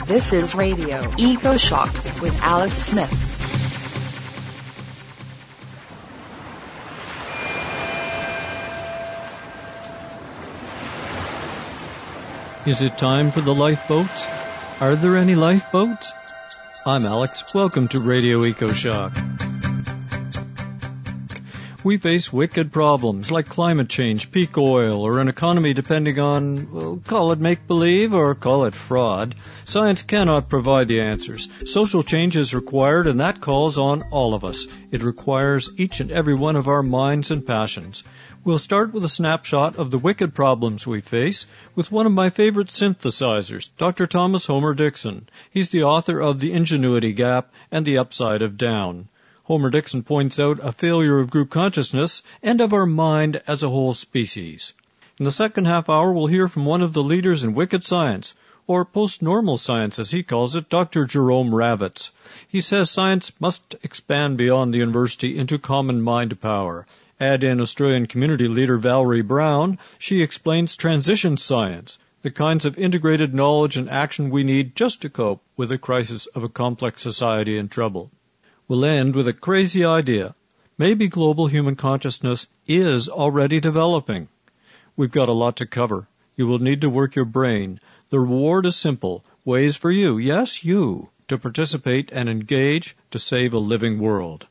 This is Radio Eco Shock with Alex Smith. Is it time for the lifeboats? Are there any lifeboats? I'm Alex. Welcome to Radio Eco Shock. We face wicked problems like climate change, peak oil, or an economy depending on, well, call it make-believe or call it fraud. Science cannot provide the answers. Social change is required, and that calls on all of us. It requires each and every one of our minds and passions. We'll start with a snapshot of the wicked problems we face with one of my favorite synthesizers, Dr. Thomas Homer Dixon. He's the author of The Ingenuity Gap and The Upside of Down. Homer Dixon points out a failure of group consciousness and of our mind as a whole species. In the second half hour, we'll hear from one of the leaders in wicked science, or post-normal science as he calls it, Dr. Jerome Ravitz. He says science must expand beyond the university into common mind power. Add in Australian community leader Valerie Brown, she explains transition science, the kinds of integrated knowledge and action we need just to cope with the crisis of a complex society in trouble. We'll end with a crazy idea. Maybe global human consciousness is already developing. We've got a lot to cover. You will need to work your brain. The reward is simple. Ways for you, yes, you, to participate and engage to save a living world.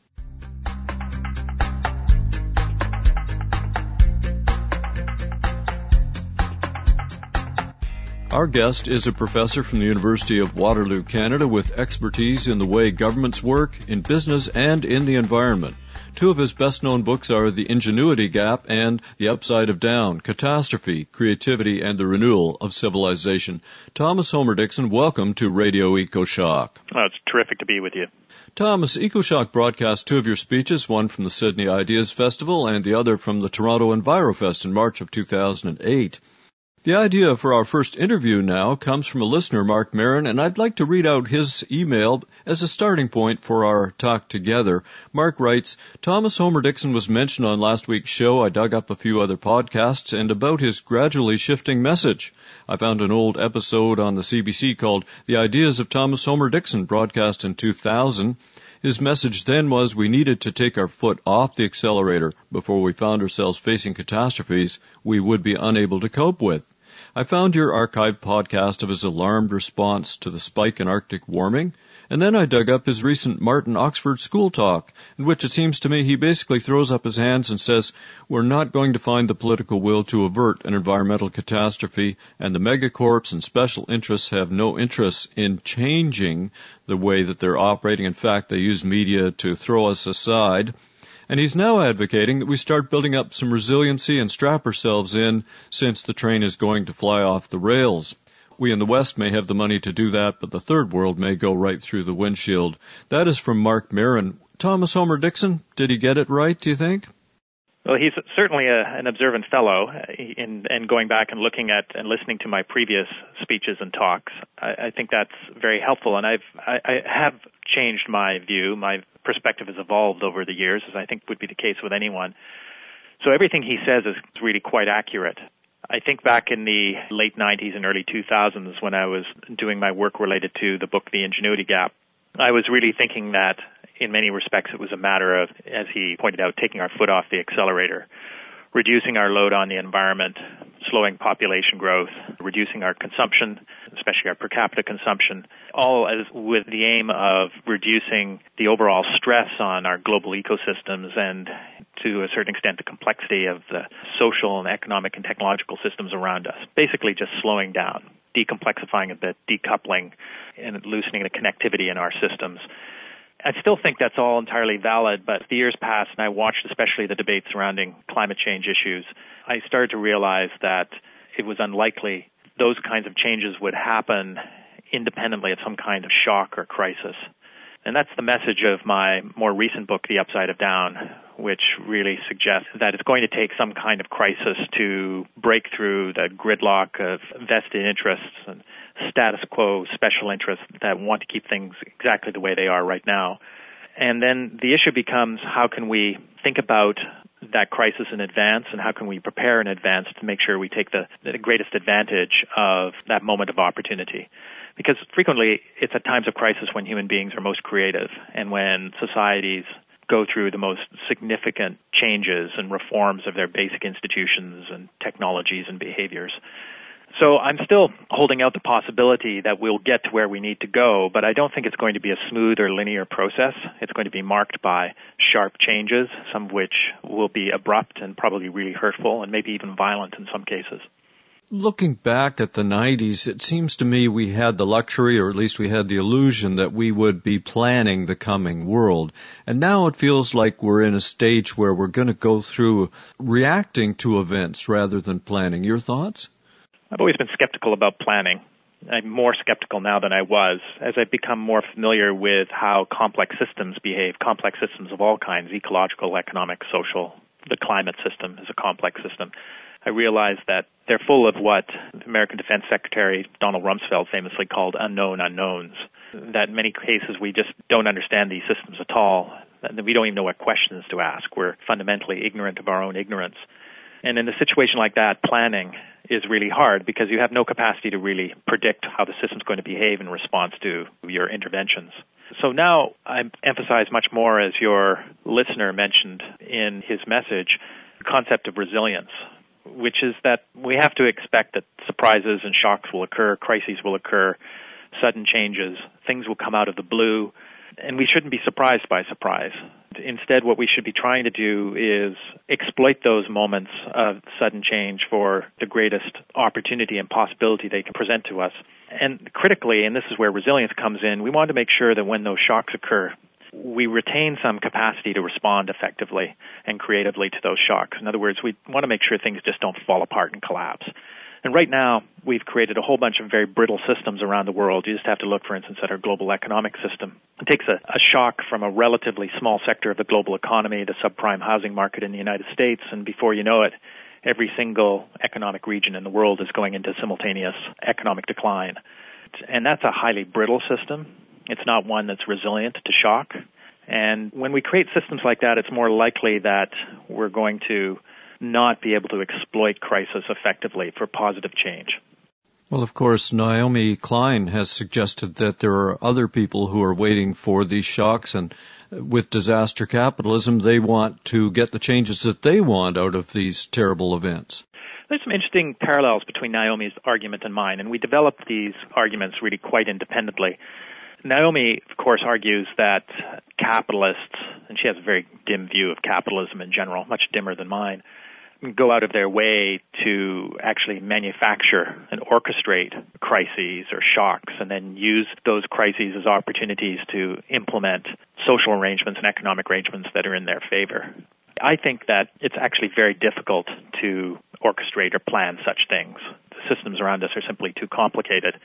Our guest is a professor from the University of Waterloo, Canada, with expertise in the way governments work, in business, and in the environment. Two of his best-known books are The Ingenuity Gap and The Upside of Down, Catastrophe, Creativity, and the Renewal of Civilization. Thomas Homer Dixon, welcome to Radio Eco Shock. Oh, it's terrific to be with you. Thomas, Eco Shock broadcast two of your speeches, one from the Sydney Ideas Festival and the other from the Toronto EnviroFest in March of 2008. The idea for our first interview now comes from a listener, Mark Marin, and I'd like to read out his email as a starting point for our talk together. Mark writes, Thomas Homer Dixon was mentioned on last week's show. I dug up a few other podcasts and about his gradually shifting message. I found an old episode on the CBC called The Ideas of Thomas Homer Dixon, broadcast in 2000. His message then was we needed to take our foot off the accelerator before we found ourselves facing catastrophes we would be unable to cope with. I found your archived podcast of his alarmed response to the spike in Arctic warming, and then I dug up his recent Martin Oxford School talk, in which it seems to me he basically throws up his hands and says, we're not going to find the political will to avert an environmental catastrophe, and the megacorps and special interests have no interest in changing the way that they're operating. In fact, they use media to throw us aside. And he's now advocating that we start building up some resiliency and strap ourselves in since the train is going to fly off the rails. We in the West may have the money to do that, but the third world may go right through the windshield. That is from Mark Marin. Thomas Homer Dixon, did he get it right, do you think? Well, he's certainly an observant fellow, and going back and looking at and listening to my previous speeches and talks, I think that's very helpful, and I have changed my view. My perspective has evolved over the years, as I think would be the case with anyone. So everything he says is really quite accurate. I think back in the late 90s and early 2000s when I was doing my work related to the book The Ingenuity Gap, I was really thinking that in many respects it was a matter of, as he pointed out, taking our foot off the accelerator, reducing our load on the environment, slowing population growth, reducing our consumption, especially our per capita consumption, all as with the aim of reducing the overall stress on our global ecosystems and, to a certain extent, the complexity of the social and economic and technological systems around us. Basically just slowing down, decomplexifying a bit, decoupling, and loosening the connectivity in our systems. I still think that's all entirely valid, but as the years passed and I watched especially the debates surrounding climate change issues, I started to realize that it was unlikely those kinds of changes would happen independently of some kind of shock or crisis. And that's the message of my more recent book, The Upside of Down, which really suggests that it's going to take some kind of crisis to break through the gridlock of vested interests and status quo special interests that want to keep things exactly the way they are right now. And then the issue becomes, how can we think about that crisis in advance, and how can we prepare in advance to make sure we take the greatest advantage of that moment of opportunity. Because frequently, it's at times of crisis when human beings are most creative and when societies go through the most significant changes and reforms of their basic institutions and technologies and behaviors. So I'm still holding out the possibility that we'll get to where we need to go, but I don't think it's going to be a smooth or linear process. It's going to be marked by sharp changes, some of which will be abrupt and probably really hurtful and maybe even violent in some cases. Looking back at the 90s, it seems to me we had the luxury, or at least we had the illusion, that we would be planning the coming world. And now it feels like we're in a stage where we're going to go through reacting to events rather than planning. Your thoughts? I've always been skeptical about planning. I'm more skeptical now than I was as I've become more familiar with how complex systems behave, complex systems of all kinds, ecological, economic, social. The climate system is a complex system. I realize that they're full of what American Defense Secretary Donald Rumsfeld famously called unknown unknowns, that in many cases we just don't understand these systems at all, and we don't even know what questions to ask. We're fundamentally ignorant of our own ignorance. And in a situation like that, planning is really hard because you have no capacity to really predict how the system's going to behave in response to your interventions. So now I emphasize much more, as your listener mentioned in his message, the concept of resilience, which is that we have to expect that surprises and shocks will occur, crises will occur, sudden changes, things will come out of the blue, and we shouldn't be surprised by surprise. Instead, what we should be trying to do is exploit those moments of sudden change for the greatest opportunity and possibility they can present to us. And critically, and this is where resilience comes in, we want to make sure that when those shocks occur, we retain some capacity to respond effectively and creatively to those shocks. In other words, we want to make sure things just don't fall apart and collapse. And right now, we've created a whole bunch of very brittle systems around the world. You just have to look, for instance, at our global economic system. It takes a shock from a relatively small sector of the global economy, the subprime housing market in the United States, and before you know it, every single economic region in the world is going into simultaneous economic decline. And that's a highly brittle system. It's not one that's resilient to shock. And when we create systems like that, it's more likely that we're going to not be able to exploit crisis effectively for positive change. Well, of course, Naomi Klein has suggested that there are other people who are waiting for these shocks, and with disaster capitalism, they want to get the changes that they want out of these terrible events. There's some interesting parallels between Naomi's argument and mine, and we developed these arguments really quite independently. Naomi, of course, argues that capitalists, and she has a very dim view of capitalism in general, much dimmer than mine, go out of their way to actually manufacture and orchestrate crises or shocks and then use those crises as opportunities to implement social arrangements and economic arrangements that are in their favor. I think that it's actually very difficult to orchestrate or plan such things. The systems around us are simply too complicated.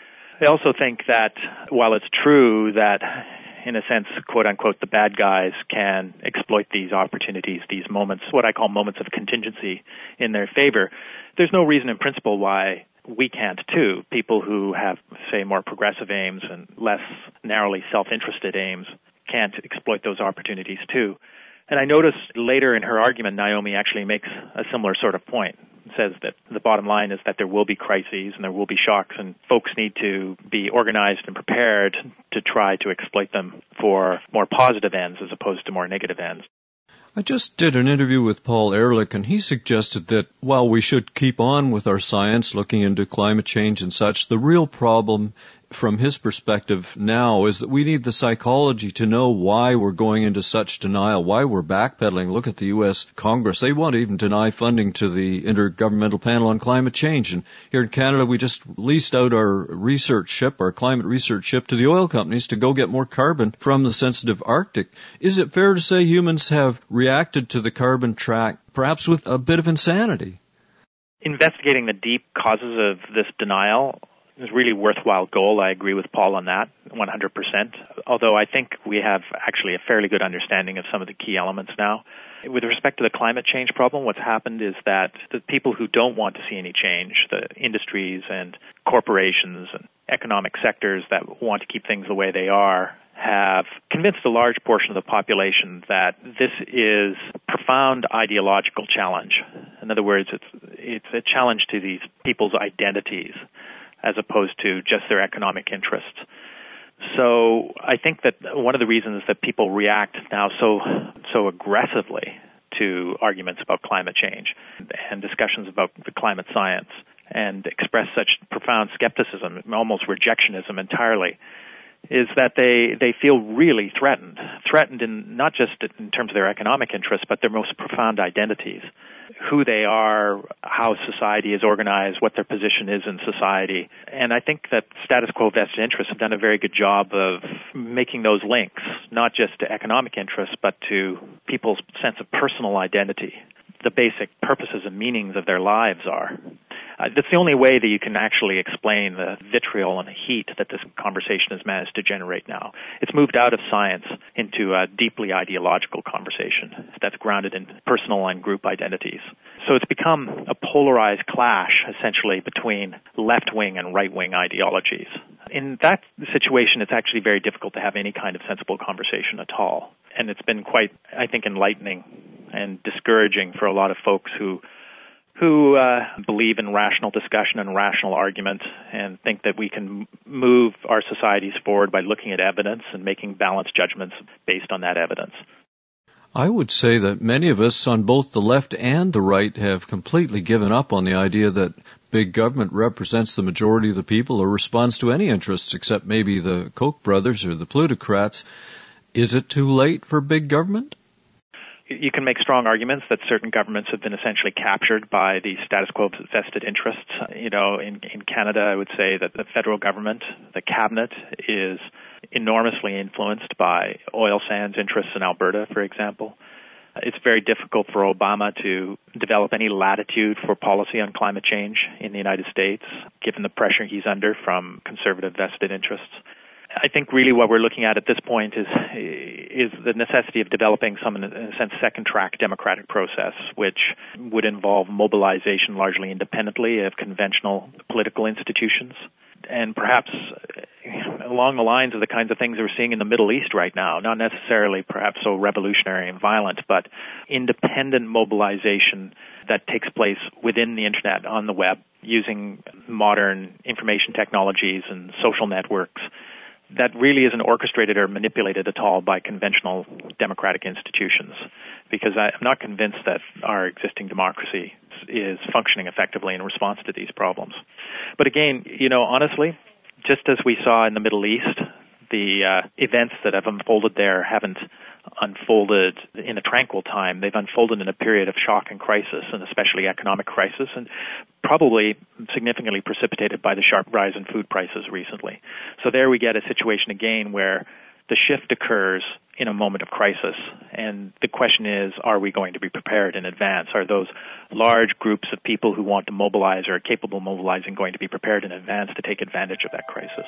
I also think that while it's true that, in a sense, quote-unquote, the bad guys can exploit these opportunities, these moments, what I call moments of contingency, in their favor, there's no reason in principle why we can't too. People who have, say, more progressive aims and less narrowly self-interested aims can't exploit those opportunities too. And I noticed later in her argument, Naomi actually makes a similar sort of point. Says that the bottom line is that there will be crises and there will be shocks, and folks need to be organized and prepared to try to exploit them for more positive ends as opposed to more negative ends. I just did an interview with Paul Ehrlich, and he suggested that while we should keep on with our science, looking into climate change and such, the real problem from his perspective now is that we need the psychology to know why we're going into such denial, why we're backpedaling. Look at the U.S. Congress. They want to even deny funding to the Intergovernmental Panel on Climate Change. And here in Canada, we just leased out our research ship, our climate research ship, to the oil companies to go get more carbon from the sensitive Arctic. Is it fair to say humans have reacted to the carbon track perhaps with a bit of insanity? Investigating the deep causes of this denial is a really worthwhile goal. I agree with Paul on that 100%, although I think we have actually a fairly good understanding of some of the key elements now. With respect to the climate change problem, what's happened is that the people who don't want to see any change, the industries and corporations and economic sectors that want to keep things the way they are, have convinced a large portion of the population that this is a profound ideological challenge. In other words, it's a challenge to these people's identities as opposed to just their economic interests. So I think that one of the reasons that people react now so aggressively to arguments about climate change and discussions about the climate science and express such profound skepticism, almost rejectionism entirely, is that they feel really threatened in not just in terms of their economic interests, but their most profound identities, who they are, how society is organized, what their position is in society. And I think that status quo vested interests have done a very good job of making those links, not just to economic interests, but to people's sense of personal identity, the basic purposes and meanings of their lives are. That's the only way that you can actually explain the vitriol and the heat that this conversation has managed to generate now. It's moved out of science into a deeply ideological conversation that's grounded in personal and group identities. So it's become a polarized clash, essentially, between left-wing and right-wing ideologies. In that situation, it's actually very difficult to have any kind of sensible conversation at all. And it's been quite, I think, enlightening and discouraging for a lot of folks who believe in rational discussion and rational argument and think that we can move our societies forward by looking at evidence and making balanced judgments based on that evidence. I would say that many of us on both the left and the right have completely given up on the idea that big government represents the majority of the people or responds to any interests except maybe the Koch brothers or the plutocrats. Is it too late for big government? You can make strong arguments that certain governments have been essentially captured by the status quo vested interests. In Canada, I would say that the federal government, the cabinet, is enormously influenced by oil sands interests in Alberta, for example. It's very difficult for Obama to develop any latitude for policy on climate change in the United States, given the pressure he's under from conservative vested interests. I think really what we're looking at this point is the necessity of developing some, in a sense, second-track democratic process, which would involve mobilization largely independently of conventional political institutions, and perhaps along the lines of the kinds of things we're seeing in the Middle East right now, not necessarily perhaps so revolutionary and violent, but independent mobilization that takes place within the Internet, on the web, using modern information technologies and social networks that really isn't orchestrated or manipulated at all by conventional democratic institutions, because I'm not convinced that our existing democracy is functioning effectively in response to these problems. But again, honestly, just as we saw in the Middle East, the events that have unfolded there haven't unfolded in a tranquil time. They've unfolded in a period of shock and crisis, and especially economic crisis, and probably significantly precipitated by the sharp rise in food prices recently. So there we get a situation again where the shift occurs in a moment of crisis, and the question is, are we going to be prepared in advance? Are those large groups of people who want to mobilize or are capable of mobilizing going to be prepared in advance to take advantage of that crisis?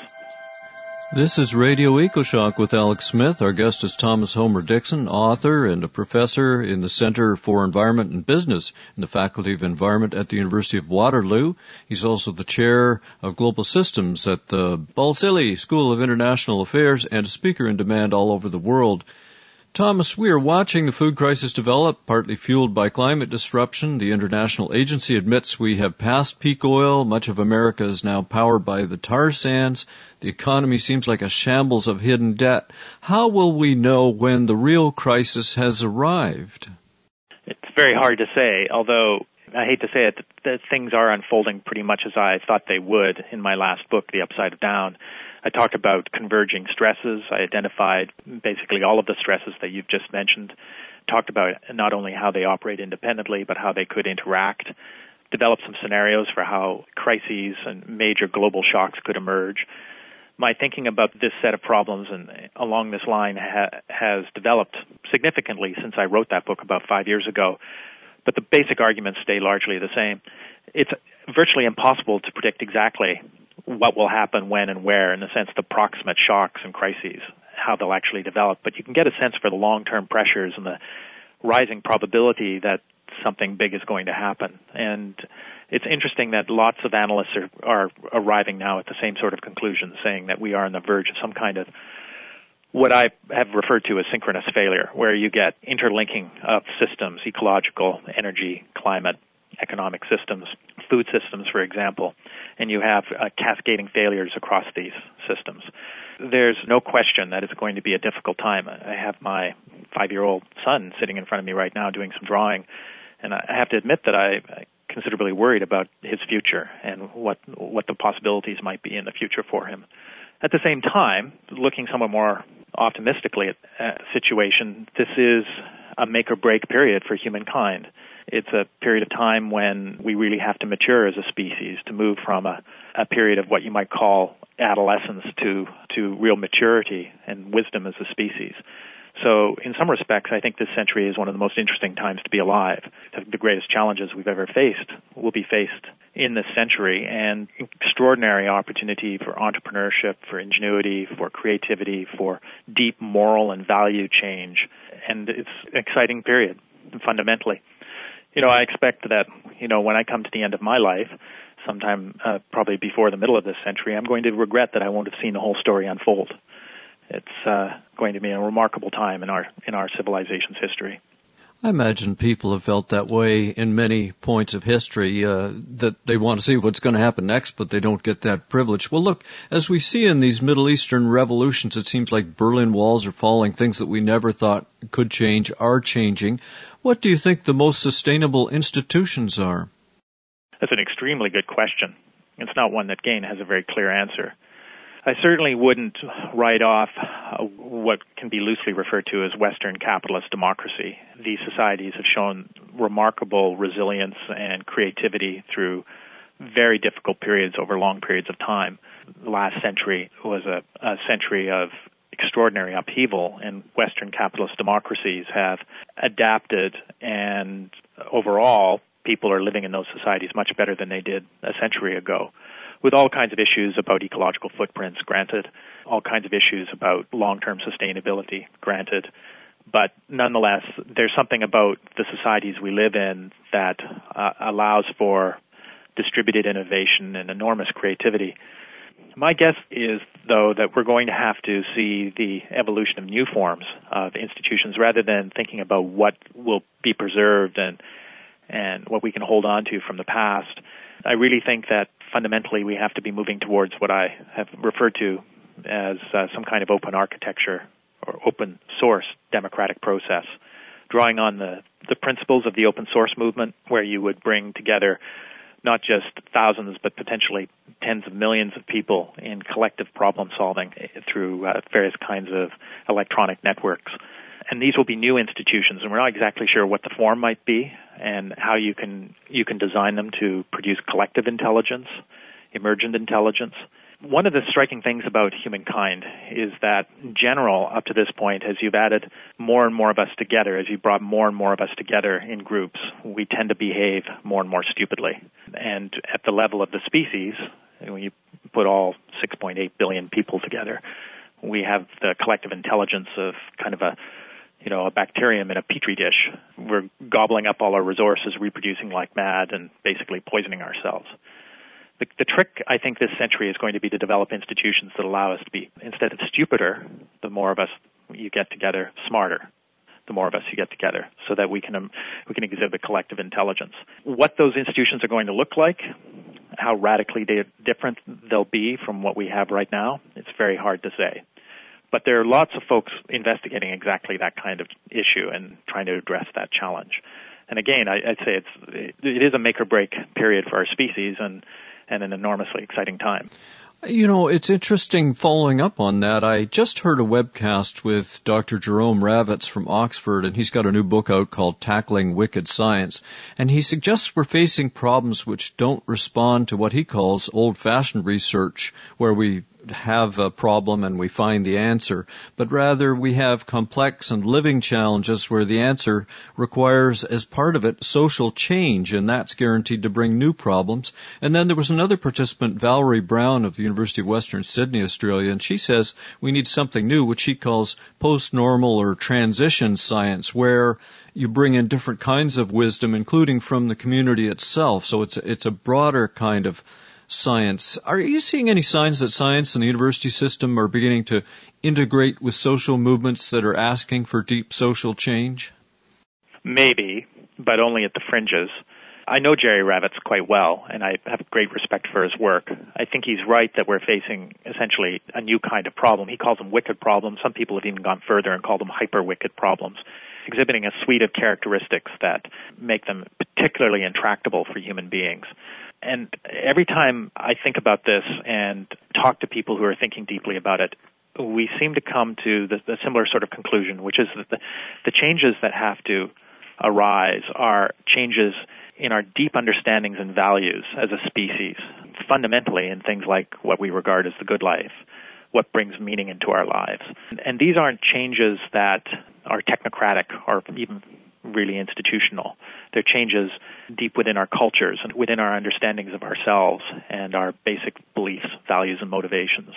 This is Radio EcoShock with Alex Smith. Our guest is Thomas Homer Dixon, author and a professor in the Center for Environment and Business in the Faculty of Environment at the University of Waterloo. He's also the chair of Global Systems at the Balsillie School of International Affairs and a speaker in demand all over the world. Thomas, we are watching the food crisis develop, partly fueled by climate disruption. The International Agency admits we have passed peak oil. Much of America is now powered by the tar sands. The economy seems like a shambles of hidden debt. How will we know when the real crisis has arrived? It's very hard to say, although I hate to say it, that things are unfolding pretty much as I thought they would in my last book, The Upside Down. I talked about converging stresses. I identified basically all of the stresses that you've just mentioned, talked about not only how they operate independently, but how they could interact, developed some scenarios for how crises and major global shocks could emerge. My thinking about this set of problems and along this line has developed significantly since I wrote that book about 5 years ago, but the basic arguments stay largely the same. It's virtually impossible to predict exactly what will happen when and where, in the sense the proximate shocks and crises, how they'll actually develop. But you can get a sense for the long-term pressures and the rising probability that something big is going to happen. And it's interesting that lots of analysts are arriving now at the same sort of conclusion, saying that we are on the verge of some kind of what I have referred to as synchronous failure, where you get interlinking of systems, ecological, energy, climate, economic systems, food systems, for example, and you have cascading failures across these systems. There's no question that it's going to be a difficult time. I have my 5-year-old son sitting in front of me right now doing some drawing, and I have to admit that I'm considerably worried about his future and what the possibilities might be in the future for him. At the same time, looking somewhat more optimistically at the situation, this is a make-or-break period for humankind. It's a period of time when we really have to mature as a species to move from a period of what you might call adolescence to real maturity and wisdom as a species. So in some respects, I think this century is one of the most interesting times to be alive. The greatest challenges we've ever faced will be faced in this century, and extraordinary opportunity for entrepreneurship, for ingenuity, for creativity, for deep moral and value change. And it's an exciting period, fundamentally. I expect that, when I come to the end of my life, sometime probably before the middle of this century, I'm going to regret that I won't have seen the whole story unfold. It's going to be a remarkable time in our civilization's history. I imagine people have felt that way in many points of history, that they want to see what's going to happen next, but they don't get that privilege. Well, look, as we see in these Middle Eastern revolutions, it seems like Berlin walls are falling. Things that we never thought could change are changing. What do you think the most sustainable institutions are? That's an extremely good question. It's not one that, again, has a very clear answer. I certainly wouldn't write off what can be loosely referred to as Western capitalist democracy. These societies have shown remarkable resilience and creativity through very difficult periods over long periods of time. The last century was a century of extraordinary upheaval, and Western capitalist democracies have adapted, and overall, people are living in those societies much better than they did a century ago, with all kinds of issues about ecological footprints, granted, all kinds of issues about long-term sustainability, granted. But nonetheless, there's something about the societies we live in that allows for distributed innovation and enormous creativity. My guess is, though, that we're going to have to see the evolution of new forms of institutions rather than thinking about what will be preserved and what we can hold on to from the past. I really think that fundamentally we have to be moving towards what I have referred to as some kind of open architecture or open source democratic process, drawing on the principles of the open source movement, where you would bring together not just thousands but potentially tens of millions of people in collective problem solving through various kinds of electronic networks. And these will be new institutions, and we're not exactly sure what the form might be and how you can design them to produce collective intelligence, emergent intelligence. One of the striking things about humankind is that, in general, up to this point, as you've added more and more of us together, as you brought more and more of us together in groups, we tend to behave more and more stupidly. And at the level of the species, when you put all 6.8 billion people together, we have the collective intelligence of kind of a bacterium in a petri dish. We're gobbling up all our resources, reproducing like mad, and basically poisoning ourselves. The trick, I think, this century is going to be to develop institutions that allow us to be, instead of stupider, the more of us you get together, smarter, the more of us you get together, so that we can exhibit collective intelligence. What those institutions are going to look like, how radically different they'll be from what we have right now, it's very hard to say. But there are lots of folks investigating exactly that kind of issue and trying to address that challenge. And again, I'd say it is a make-or-break period for our species and an enormously exciting time. It's interesting following up on that. I just heard a webcast with Dr. Jerome Ravitz from Oxford, and he's got a new book out called Tackling Wicked Science. And he suggests we're facing problems which don't respond to what he calls old-fashioned research, where we have a problem and we find the answer, but rather we have complex and living challenges where the answer requires, as part of it, social change, and that's guaranteed to bring new problems. And then there was another participant, Valerie Brown of the University of Western Sydney, Australia, and she says we need something new, which she calls post-normal or transition science, where you bring in different kinds of wisdom, including from the community itself. So it's a broader kind of science. Are you seeing any signs that science and the university system are beginning to integrate with social movements that are asking for deep social change? Maybe, but only at the fringes. I know Jerry Ravitz quite well, and I have great respect for his work. I think he's right that we're facing essentially a new kind of problem. He calls them wicked problems. Some people have even gone further and called them hyper-wicked problems, exhibiting a suite of characteristics that make them particularly intractable for human beings. And every time I think about this and talk to people who are thinking deeply about it, we seem to come to the similar sort of conclusion, which is that the changes that have to arise are changes in our deep understandings and values as a species, fundamentally in things like what we regard as the good life, what brings meaning into our lives. And these aren't changes that are technocratic or even really institutional. They're changes deep within our cultures and within our understandings of ourselves and our basic beliefs, values, and motivations.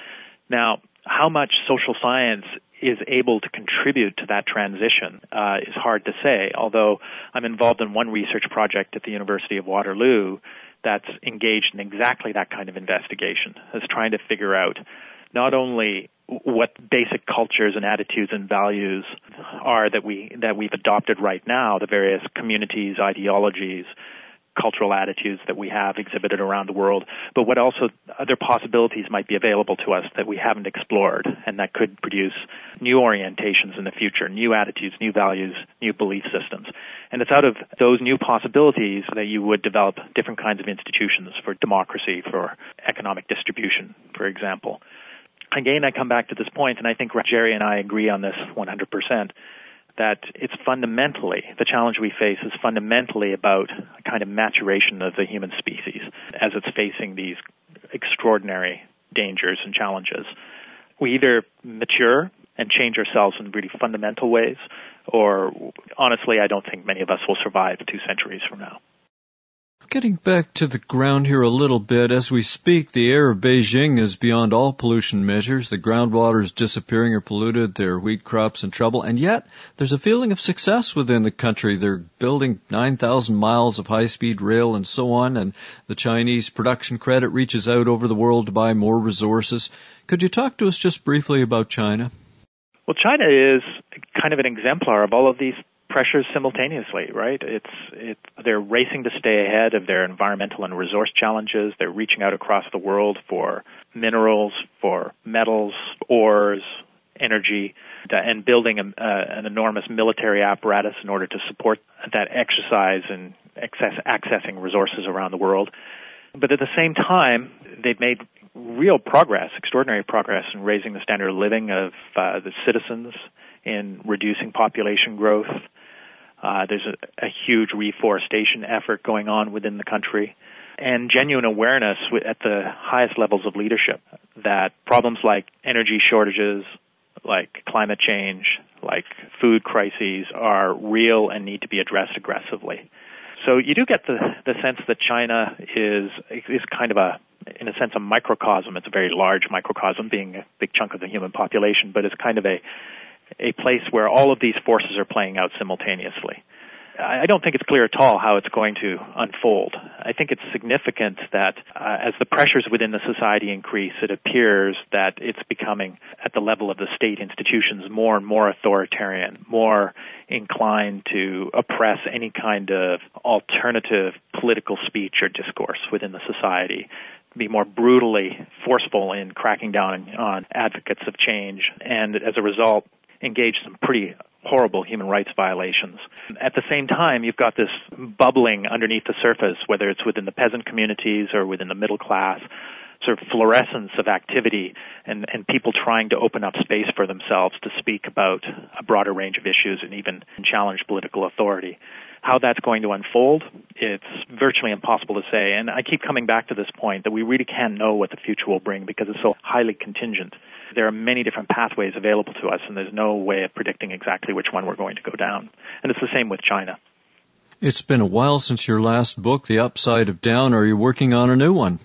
Now, how much social science is able to contribute to that transition is hard to say, although I'm involved in one research project at the University of Waterloo that's engaged in exactly that kind of investigation, is trying to figure out not only what basic cultures and attitudes and values are that we've adopted right now, the various communities, ideologies, cultural attitudes that we have exhibited around the world, but what also other possibilities might be available to us that we haven't explored and that could produce new orientations in the future, new attitudes, new values, new belief systems. And it's out of those new possibilities that you would develop different kinds of institutions for democracy, for economic distribution, for example. Again, I come back to this point, and I think Jerry and I agree on this 100%, that it's fundamentally, the challenge we face is fundamentally about a kind of maturation of the human species as it's facing these extraordinary dangers and challenges. We either mature and change ourselves in really fundamental ways, or honestly, I don't think many of us will survive 2 centuries from now. Getting back to the ground here a little bit, as we speak, the air of Beijing is beyond all pollution measures. The groundwater is disappearing or polluted. Their wheat crops in trouble. And yet, there's a feeling of success within the country. They're building 9,000 miles of high-speed rail and so on, and the Chinese production credit reaches out over the world to buy more resources. Could you talk to us just briefly about China? Well, China is kind of an exemplar of all of these pressures simultaneously, right? They're racing to stay ahead of their environmental and resource challenges. They're reaching out across the world for minerals, for metals, ores, energy, and building an enormous military apparatus in order to support that exercise and accessing resources around the world. But at the same time, they've made real progress, extraordinary progress in raising the standard of living of the citizens, in reducing population growth. There's a huge reforestation effort going on within the country, and genuine awareness at the highest levels of leadership that problems like energy shortages, like climate change, like food crises are real and need to be addressed aggressively. So you do get the sense that China is kind of in a sense, a microcosm. It's a very large microcosm, being a big chunk of the human population, but it's kind of a place where all of these forces are playing out simultaneously. I don't think it's clear at all how it's going to unfold. I think it's significant that as the pressures within the society increase, it appears that it's becoming, at the level of the state institutions, more and more authoritarian, more inclined to oppress any kind of alternative political speech or discourse within the society, be more brutally forceful in cracking down on advocates of change, and as a result, engage in some pretty horrible human rights violations. At the same time, you've got this bubbling underneath the surface, whether it's within the peasant communities or within the middle class, sort of fluorescence of activity and people trying to open up space for themselves to speak about a broader range of issues and even challenge political authority. How that's going to unfold, it's virtually impossible to say. And I keep coming back to this point that we really can't know what the future will bring because it's so highly contingent. There are many different pathways available to us, and there's no way of predicting exactly which one we're going to go down. And it's the same with China. It's been a while since your last book, The Upside of Down. Are you working on a new one?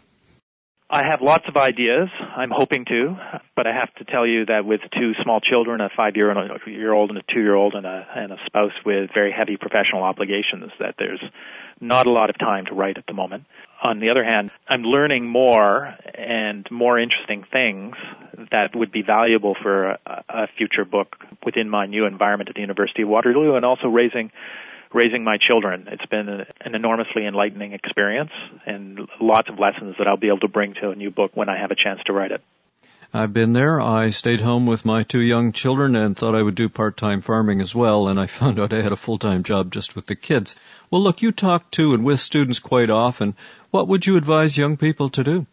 I have lots of ideas. I'm hoping to, but I have to tell you that with 2 small children, a 5-year-old and a 2-year-old, and a spouse with very heavy professional obligations, that there's not a lot of time to write at the moment. on the other hand, I'm learning more and more interesting things that would be valuable for a future book within my new environment at the University of Waterloo, and also raising my children. It's been an enormously enlightening experience, and lots of lessons that I'll be able to bring to a new book when I have a chance to write it. I've been there. I stayed home with my 2 young children and thought I would do part-time farming as well, and I found out I had a full-time job just with the kids. Well, look, you talk to and with students quite often. What would you advise young people to do?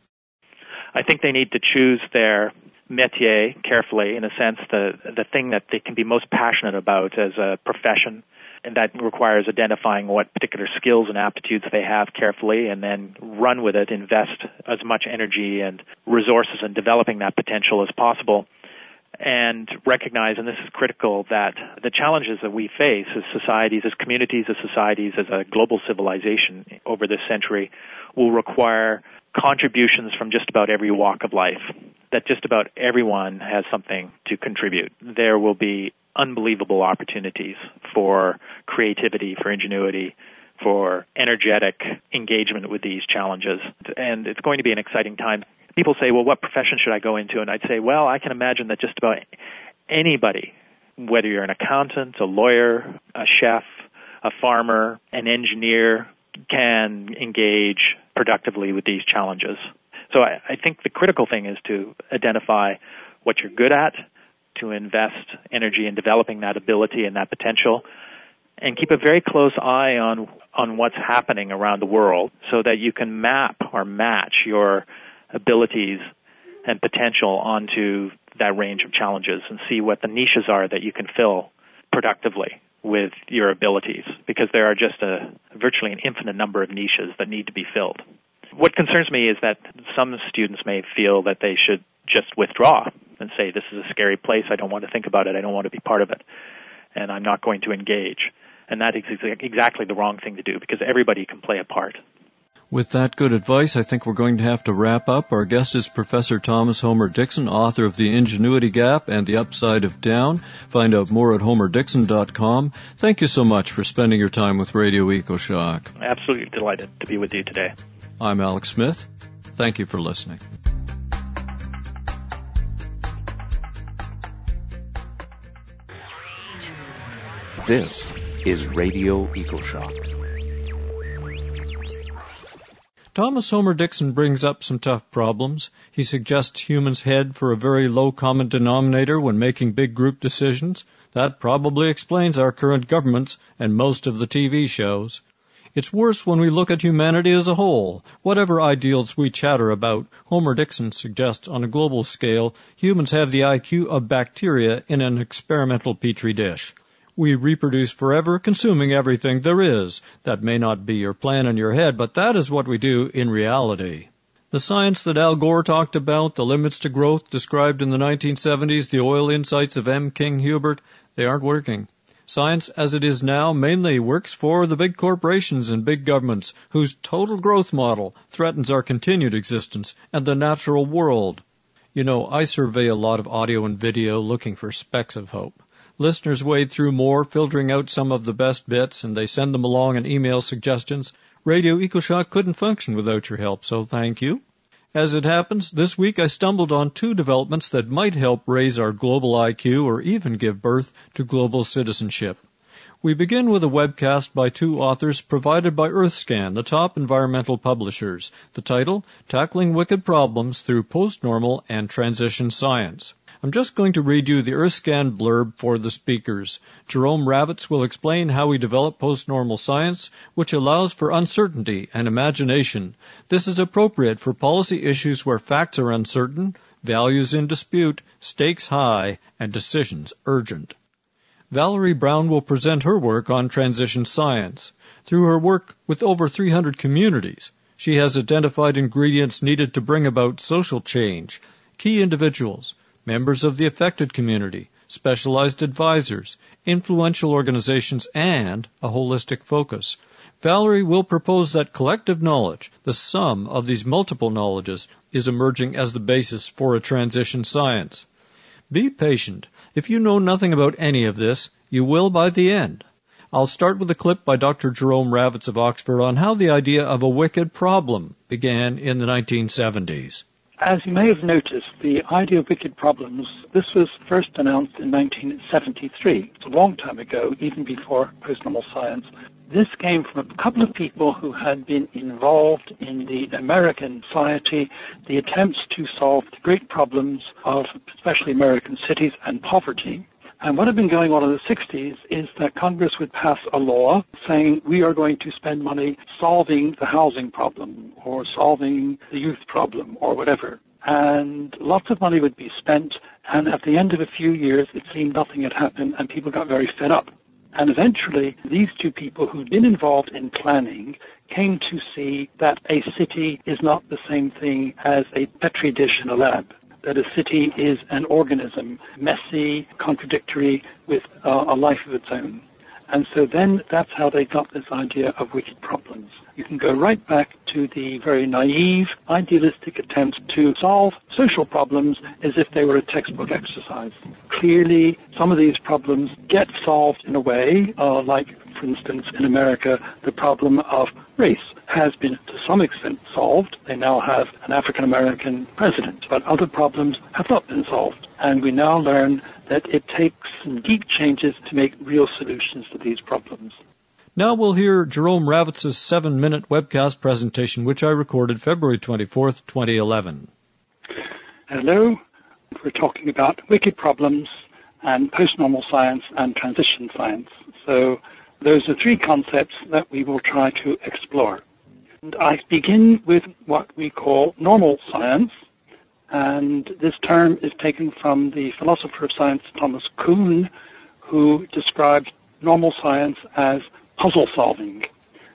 I think they need to choose their métier carefully, in a sense, the thing that they can be most passionate about as a profession, and that requires identifying what particular skills and aptitudes they have carefully, and then run with it, invest as much energy and resources in developing that potential as possible, and recognize, and this is critical, that the challenges that we face as societies, as communities, as societies, as a global civilization over this century will require contributions from just about every walk of life, that just about everyone has something to contribute. There will be unbelievable opportunities for creativity, for ingenuity, for energetic engagement with these challenges. And it's going to be an exciting time. People say, well, what profession should I go into? And I'd say, well, I can imagine that just about anybody, whether you're an accountant, a lawyer, a chef, a farmer, an engineer, can engage productively with these challenges. So I think the critical thing is to identify what you're good at, to invest energy in developing that ability and that potential, and keep a very close eye on what's happening around the world so that you can map or match your abilities and potential onto that range of challenges and see what the niches are that you can fill productively with your abilities, because there are just virtually an infinite number of niches that need to be filled. What concerns me is that some students may feel that they should just withdraw and say, this is a scary place, I don't want to think about it, I don't want to be part of it, and I'm not going to engage. And that is exactly the wrong thing to do, because everybody can play a part. With that good advice, I think we're going to have to wrap up. Our guest is Professor Thomas Homer Dixon, author of The Ingenuity Gap and The Upside of Down. Find out more at homerdixon.com. Thank you so much for spending your time with Radio EcoShock. Absolutely delighted to be with you today. I'm Alex Smith. Thank you for listening. This is Radio EcoShock. Thomas Homer Dixon brings up some tough problems. He suggests humans head for a very low common denominator when making big group decisions. That probably explains our current governments and most of the TV shows. It's worse when we look at humanity as a whole. Whatever ideals we chatter about, Homer Dixon suggests on a global scale, humans have the IQ of bacteria in an experimental petri dish. We reproduce forever, consuming everything there is. That may not be your plan in your head, but that is what we do in reality. The science that Al Gore talked about, the limits to growth described in the 1970s, the oil insights of M. King Hubert, they aren't working. Science, as it is now, mainly works for the big corporations and big governments, whose total growth model threatens our continued existence and the natural world. You know, I survey a lot of audio and video looking for specks of hope. Listeners wade through more, filtering out some of the best bits, and they send them along in email suggestions. Radio EcoShock couldn't function without your help, so thank you. As it happens, this week I stumbled on 2 developments that might help raise our global IQ or even give birth to global citizenship. We begin with a webcast by 2 authors provided by EarthScan, the top environmental publishers. The title, Tackling Wicked Problems Through Postnormal and Transition Science. I'm just going to read you the EarthScan blurb for the speakers. Jerome Ravitz will explain how we develop postnormal science, which allows for uncertainty and imagination. This is appropriate for policy issues where facts are uncertain, values in dispute, stakes high, and decisions urgent. Valerie Brown will present her work on transition science. Through her work with over 300 communities, she has identified ingredients needed to bring about social change, key individuals, members of the affected community, specialized advisors, influential organizations, and a holistic focus. Valerie will propose that collective knowledge, the sum of these multiple knowledges, is emerging as the basis for a transition science. Be patient. If you know nothing about any of this, you will by the end. I'll start with a clip by Dr. Jerome Ravitz of Oxford on how the idea of a wicked problem began in the 1970s. As you may have noticed, the idea of wicked problems, this was first announced in 1973. It's a long time ago, even before post-normal science. This came from a couple of people who had been involved in the American society, the attempts to solve the great problems of especially American cities and poverty. And what had been going on in the 60s is that Congress would pass a law saying we are going to spend money solving the housing problem or solving the youth problem or whatever. And lots of money would be spent, and at the end of a few years it seemed nothing had happened and people got very fed up. And eventually these two people who'd been involved in planning came to see that a city is not the same thing as a petri dish in a lab. That a city is an organism, messy, contradictory, with a life of its own. And so then that's how they got this idea of wicked problems. You can go right back to the very naive, idealistic attempts to solve social problems as if they were a textbook exercise. Clearly, some of these problems get solved in a way, like, for instance, in America, the problem of race has been to some extent solved. They now have an African-American president, but other problems have not been solved. And we now learn that it takes some deep changes to make real solutions to these problems. Now we'll hear Jerome Ravitz's 7-minute webcast presentation, which I recorded February 24th, 2011. Hello. We're talking about wicked problems and post-normal science and transition science. So those are three concepts that we will try to explore. And I begin with what we call normal science, and this term is taken from the philosopher of science Thomas Kuhn, who described normal science as puzzle solving.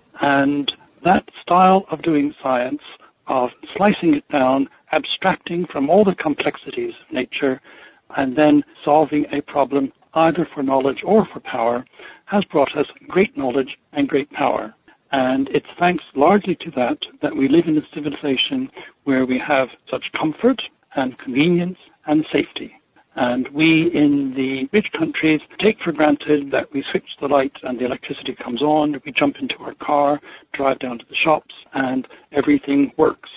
And that style of doing science, of slicing it down, abstracting from all the complexities of nature, and then solving a problem either for knowledge or for power, has brought us great knowledge and great power. And it's thanks largely to that we live in a civilization where we have such comfort and convenience and safety. And we in the rich countries take for granted that we switch the light and the electricity comes on, we jump into our car, drive down to the shops, and everything works.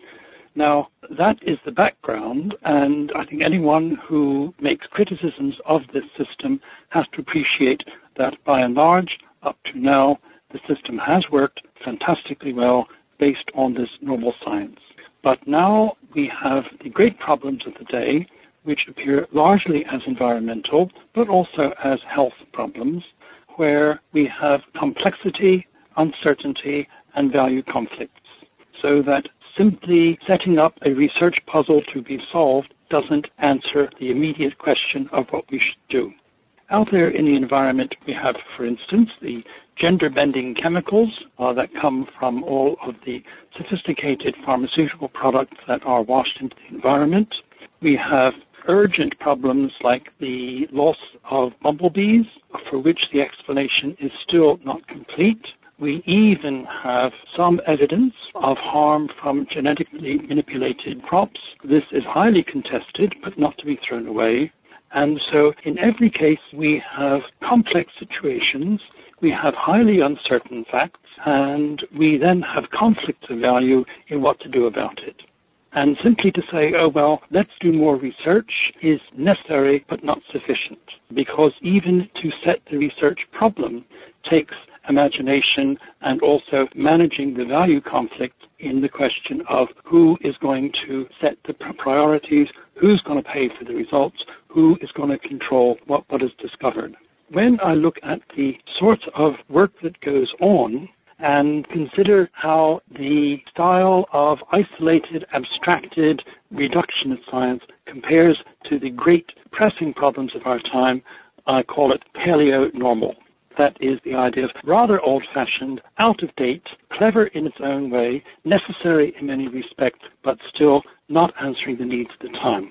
Now, that is the background, and I think anyone who makes criticisms of this system has to appreciate that by and large, up to now, the system has worked fantastically well based on this normal science. But now we have the great problems of the day, which appear largely as environmental, but also as health problems, where we have complexity, uncertainty, and value conflicts. So that simply setting up a research puzzle to be solved doesn't answer the immediate question of what we should do. Out there in the environment, we have, for instance, the gender-bending chemicals that come from all of the sophisticated pharmaceutical products that are washed into the environment. We have urgent problems like the loss of bumblebees, for which the explanation is still not complete. We even have some evidence of harm from genetically manipulated crops. This is highly contested, but not to be thrown away. And so in every case, we have complex situations, we have highly uncertain facts, and we then have conflicts of value in what to do about it. And simply to say, oh, well, let's do more research is necessary but not sufficient, because even to set the research problem takes imagination and also managing the value conflict in the question of who is going to set the priorities, who's going to pay for the results, who is going to control what is discovered. When I look at the sort of work that goes on and consider how the style of isolated, abstracted, reductionist science compares to the great pressing problems of our time, I call it paleo-normal. That is the idea of rather old-fashioned, out-of-date, clever in its own way, necessary in many respects, but still not answering the needs of the time.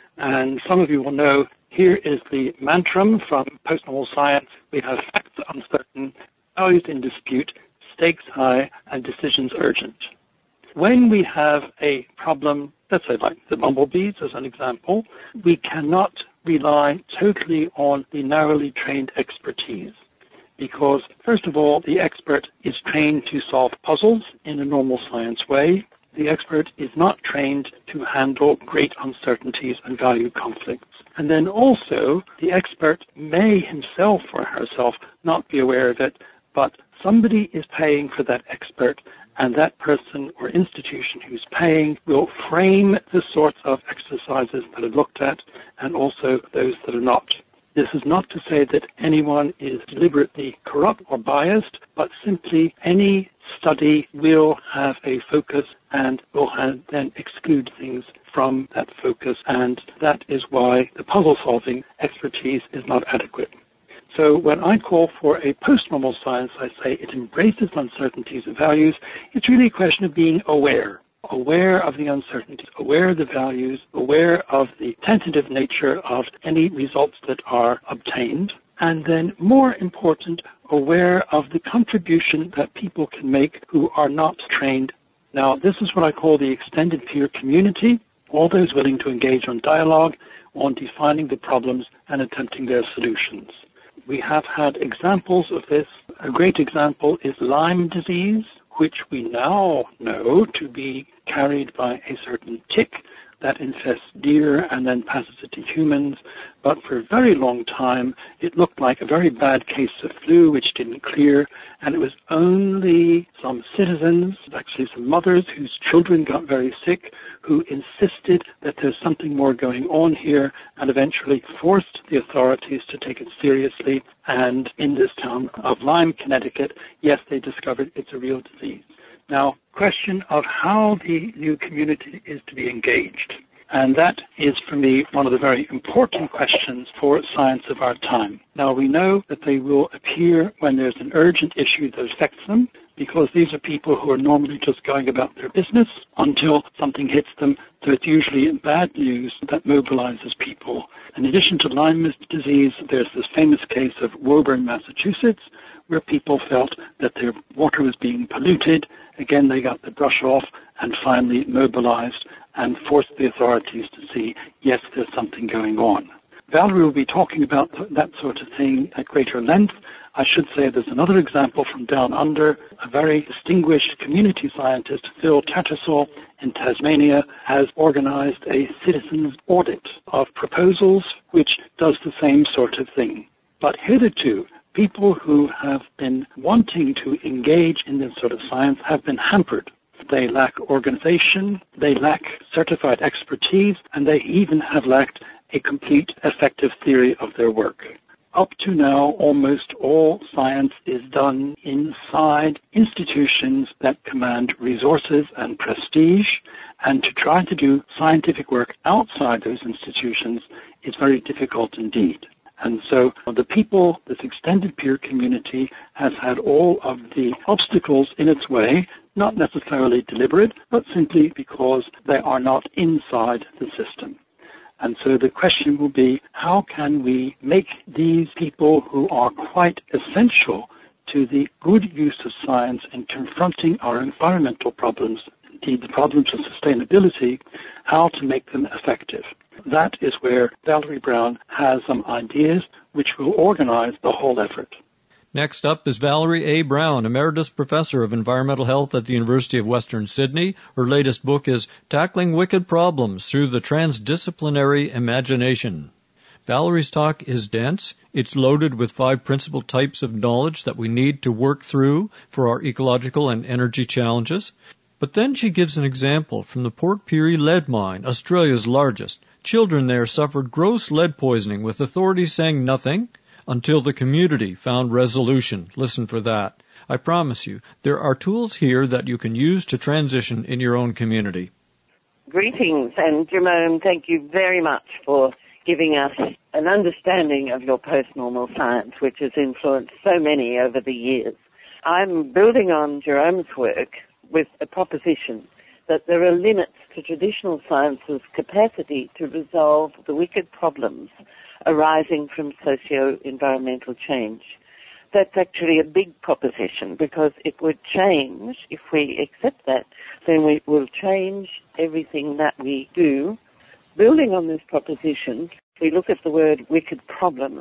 And some of you will know, here is the mantra from post-normal science. We have facts uncertain, values in dispute, stakes high, and decisions urgent. When we have a problem, let's say like the bumblebees as an example, we cannot rely totally on the narrowly trained expertise. because, first of all, the expert is trained to solve puzzles in a normal science way. The expert is not trained to handle great uncertainties and value conflicts. And then also, the expert may himself or herself not be aware of it, but somebody is paying for that expert, and that person or institution who's paying will frame the sorts of exercises that are looked at and also those that are not. This is not to say that anyone is deliberately corrupt or biased, but simply any study will have a focus and will then exclude things from that focus, and that is why the puzzle-solving expertise is not adequate. So when I call for a post-normal science, I say it embraces uncertainties and values. It's really a question of being aware of the uncertainties, aware of the values, aware of the tentative nature of any results that are obtained, and then more important, aware of the contribution that people can make who are not trained. Now, this is what I call the extended peer community, all those willing to engage on dialogue, on defining the problems and attempting their solutions. We have had examples of this. A great example is Lyme disease, which we now know to be carried by a certain tick that infests deer and then passes it to humans. But for a very long time, it looked like a very bad case of flu, which didn't clear, and it was only some citizens, actually some mothers whose children got very sick, who insisted that there's something more going on here, and eventually forced the authorities to take it seriously. And in this town of Lyme, Connecticut, yes, they discovered it's a real disease. Now, question of how the new community is to be engaged. And that is, for me, one of the very important questions for science of our time. Now, we know that they will appear when there's an urgent issue that affects them, because these are people who are normally just going about their business until something hits them. So it's usually bad news that mobilizes people. In addition to Lyme disease, there's this famous case of Woburn, Massachusetts, where people felt that their water was being polluted. Again, they got the brush off and finally mobilized and forced the authorities to see, yes, there's something going on. Valerie will be talking about that sort of thing at greater length. I should say there's another example from down under. A very distinguished community scientist, Phil Tattersall in Tasmania, has organized a citizens' audit of proposals which does the same sort of thing. But hitherto, people who have been wanting to engage in this sort of science have been hampered. They lack organization, they lack certified expertise, and they even have lacked a complete effective theory of their work. Up to now, almost all science is done inside institutions that command resources and prestige, and to try to do scientific work outside those institutions is very difficult indeed. And so the people, this extended peer community, has had all of the obstacles in its way, not necessarily deliberate, but simply because they are not inside the system. And so the question will be, how can we make these people who are quite essential to the good use of science in confronting our environmental problems, indeed the problems of sustainability, how to make them effective? That is where Valerie Brown has some ideas which will organize the whole effort. Next up is Valerie A. Brown, Emeritus Professor of Environmental Health at the University of Western Sydney. Her latest book is Tackling Wicked Problems Through the Transdisciplinary Imagination. Valerie's talk is dense. It's loaded with 5 principal types of knowledge that we need to work through for our ecological and energy challenges. But then she gives an example from the Port Pirie lead mine, Australia's largest. Children there suffered gross lead poisoning, with authorities saying nothing until the community found resolution. Listen for that. I promise you, there are tools here that you can use to transition in your own community. Greetings, and Jerome, thank you very much for giving us an understanding of your post-normal science, which has influenced so many over the years. I'm building on Jerome's work with a proposition that there are limits to traditional science's capacity to resolve the wicked problems arising from socio-environmental change. That's actually a big proposition, because it would change, if we accept that, then we will change everything that we do. Building on this proposition, we look at the word wicked problems.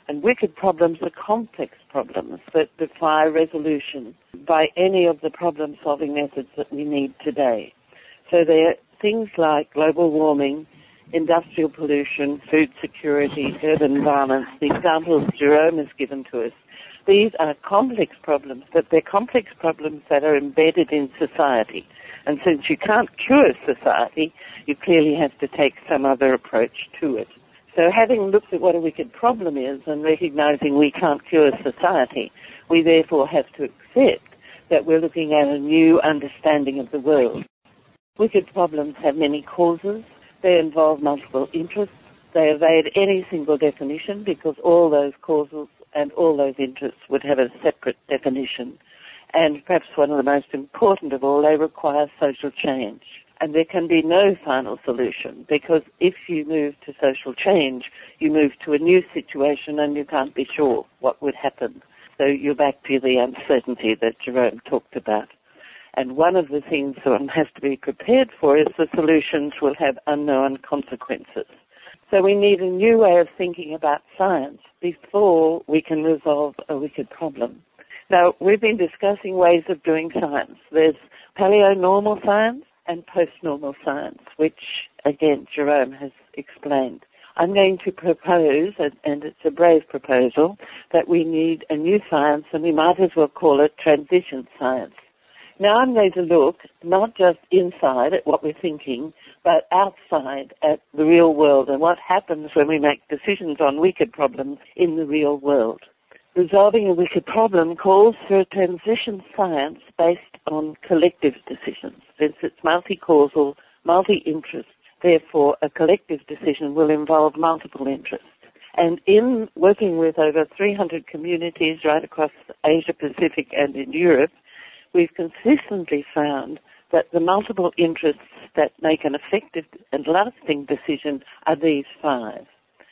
And wicked problems are complex problems that defy resolution by any of the problem-solving methods that we need today. So there are things like global warming, industrial pollution, food security, urban violence, the examples Jerome has given to us. These are complex problems, but they're complex problems that are embedded in society. And since you can't cure society, you clearly have to take some other approach to it. So having looked at what a wicked problem is and recognizing we can't cure society, we therefore have to accept that we're looking at a new understanding of the world. Wicked problems have many causes. They involve multiple interests. They evade any single definition because all those causes and all those interests would have a separate definition. And perhaps one of the most important of all, they require social change. And there can be no final solution because if you move to social change, you move to a new situation and you can't be sure what would happen. So you're back to the uncertainty that Jerome talked about. And one of the things one has to be prepared for is the solutions will have unknown consequences. So we need a new way of thinking about science before we can resolve a wicked problem. Now, we've been discussing ways of doing science. There's paleo-normal science and post-normal science, which, again, Jerome has explained. I'm going to propose, and it's a brave proposal, that we need a new science, and we might as well call it transition science. Now I'm going to look not just inside at what we're thinking, but outside at the real world and what happens when we make decisions on wicked problems in the real world. Resolving a wicked problem calls for a transition science based on collective decisions. Since it's multi-causal, multi-interest, therefore a collective decision will involve multiple interests. And in working with over 300 communities right across Asia Pacific and in Europe, we've consistently found that the multiple interests that make an effective and lasting decision are these 5.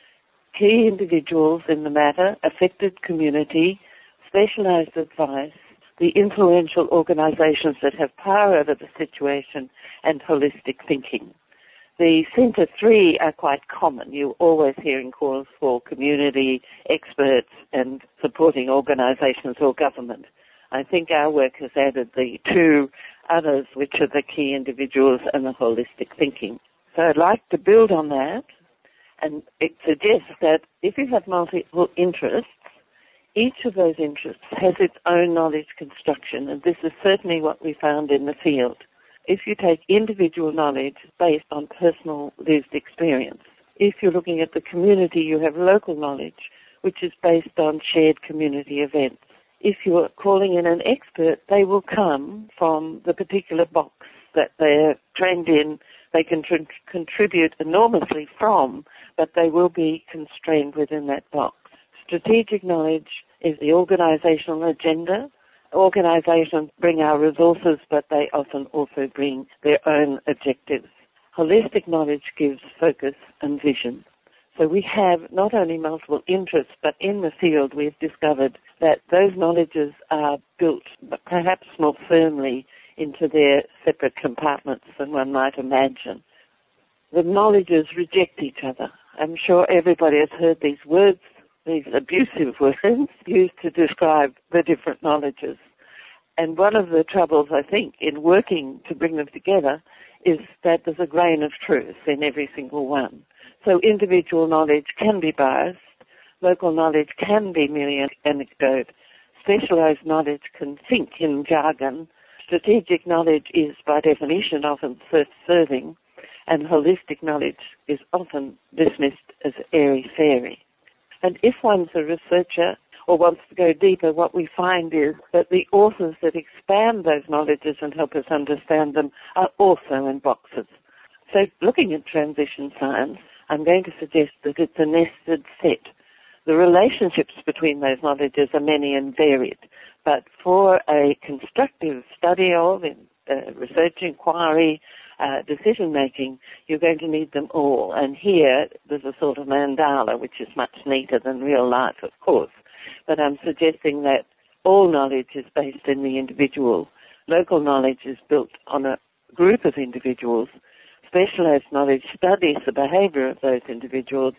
Key individuals in the matter, affected community, specialized advice, the influential organizations that have power over the situation, and holistic thinking. The Centre 3 are quite common. You're always hearing calls for community, experts, and supporting organizations or government. I think our work has added the 2 others, which are the key individuals and the holistic thinking. So I'd like to build on that, and it suggests that if you have multiple interests, each of those interests has its own knowledge construction, and this is certainly what we found in the field. If you take individual knowledge based on personal lived experience, if you're looking at the community, you have local knowledge, which is based on shared community events. If you're calling in an expert, they will come from the particular box that they're trained in. They can contribute enormously from, but they will be constrained within that box. Strategic knowledge is the organizational agenda. Organizations bring our resources, but they often also bring their own objectives. Holistic knowledge gives focus and vision. So we have not only multiple interests, but in the field we've discovered that those knowledges are built perhaps more firmly into their separate compartments than one might imagine. The knowledges reject each other. I'm sure everybody has heard these words, these abusive words used to describe the different knowledges. And one of the troubles, I think, in working to bring them together is that there's a grain of truth in every single one. So individual knowledge can be biased, local knowledge can be merely an anecdote, specialized knowledge can think in jargon, strategic knowledge is by definition often self-serving, and holistic knowledge is often dismissed as airy-fairy. And if one's a researcher or wants to go deeper, what we find is that the authors that expand those knowledges and help us understand them are also in boxes. So looking at transition science, I'm going to suggest that it's a nested set. The relationships between those knowledges are many and varied, but for a constructive study of research inquiry, decision-making, you're going to need them all. And here, there's a sort of mandala, which is much neater than real life, of course. But I'm suggesting that all knowledge is based in the individual. Local knowledge is built on a group of individuals. Specialized knowledge studies the behavior of those individuals,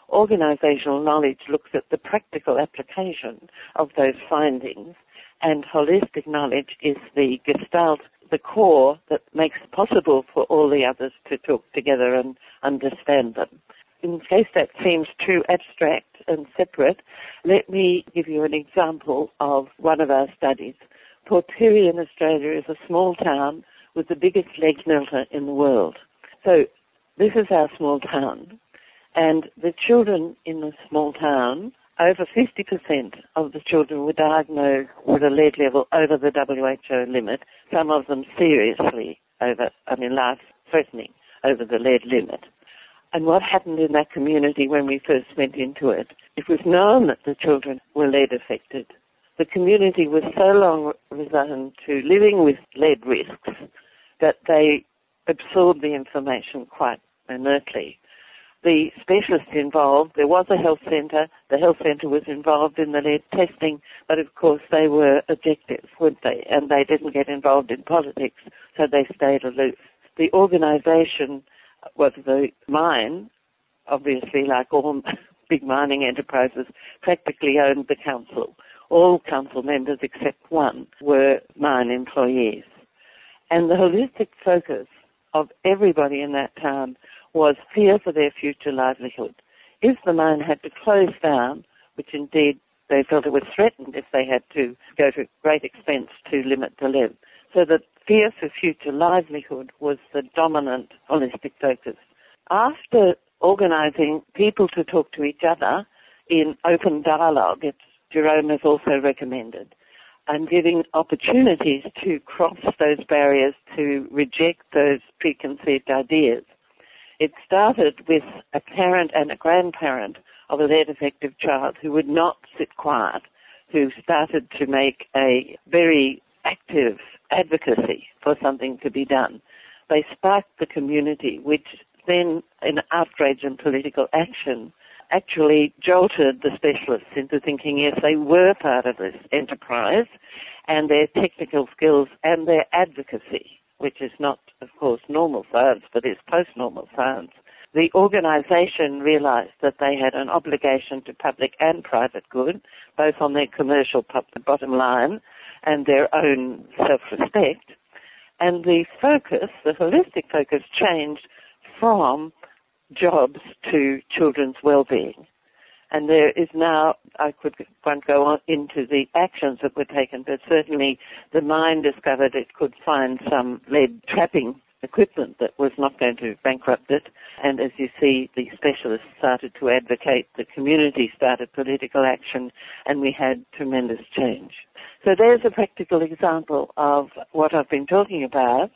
Organizational knowledge looks at the practical application of those findings, and holistic knowledge is the gestalt, the core that makes it possible for all the others to talk together and understand them. In case that seems too abstract and separate, let me give you an example of one of our studies. Porteri in Australia is a small town with the biggest leg melter in the world. So this is our small town, and the children in the small town, over 50% of the children were diagnosed with a lead level over the WHO limit, some of them seriously life-threatening over the lead limit. And what happened in that community when we first went into it? It was known that the children were lead affected. The community was so long resigned to living with lead risks that they absorbed the information quite inertly. The specialists involved, there was a health centre. The health centre was involved in the lead testing, but of course they were objective, weren't they? And they didn't get involved in politics, so they stayed aloof. The organisation was the mine, obviously, like all big mining enterprises, practically owned the council. All council members except one were mine employees. And the holistic focus of everybody in that town was fear for their future livelihood. If the mine had to close down, which indeed they felt it was threatened if they had to go to great expense to limit the lead. So that fear for future livelihood was the dominant holistic focus. After organising people to talk to each other in open dialogue, Jerome has also recommended, and giving opportunities to cross those barriers, to reject those preconceived ideas. It started with a parent and a grandparent of a lead-affected child who would not sit quiet, who started to make a very active advocacy for something to be done. They sparked the community, which then, in outrage and political action, actually jolted the specialists into thinking, yes, they were part of this enterprise, and their technical skills and their advocacy, which is not, of course, normal science, but is post-normal science. The organization realized that they had an obligation to public and private good, both on their commercial bottom line and their own self-respect. And the focus, the holistic focus, changed from jobs to children's well-being. And there is now, won't go on into the actions that were taken, but certainly the mine discovered it could find some lead trapping equipment that was not going to bankrupt it. And as you see, the specialists started to advocate, the community started political action, and we had tremendous change. So there's a practical example of what I've been talking about,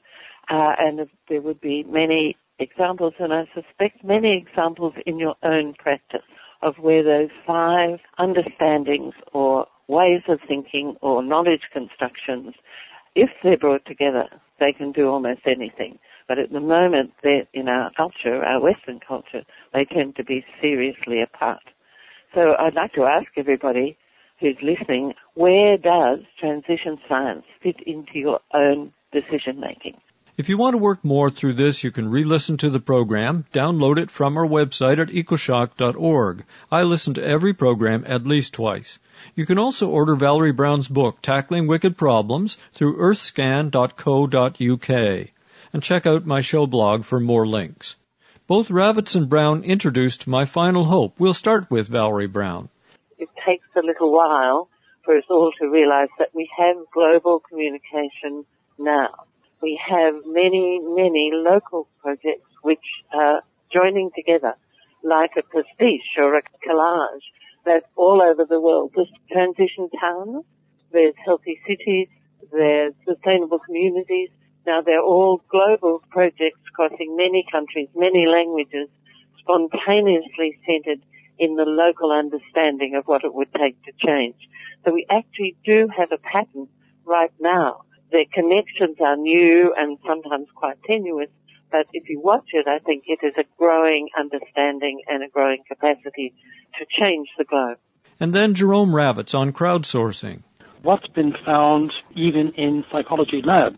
and there would be many examples, and I suspect many examples in your own practice of where those 5 understandings or ways of thinking or knowledge constructions, if they're brought together, they can do almost anything. But at the moment, they're in our culture, our Western culture, they tend to be seriously apart. So I'd like to ask everybody who's listening, where does transition science fit into your own decision-making? If you want to work more through this, you can re-listen to the program, download it from our website at ecoshock.org. I listen to every program at least twice. You can also order Valerie Brown's book, Tackling Wicked Problems, through earthscan.co.uk, and check out my show blog for more links. Both Ravitz and Brown introduced My Final Hope. We'll start with Valerie Brown. It takes a little while for us all to realize that we have global communication now. We have many, many local projects which are joining together like a pastiche or a collage that's all over the world. There's transition towns, there's healthy cities, there's sustainable communities. Now they're all global projects crossing many countries, many languages, spontaneously centered in the local understanding of what it would take to change. So we actually do have a pattern right now. Their connections are new and sometimes quite tenuous, but if you watch it, I think it is a growing understanding and a growing capacity to change the globe. And then Jerome Ravitz on crowdsourcing. What's been found even in psychology labs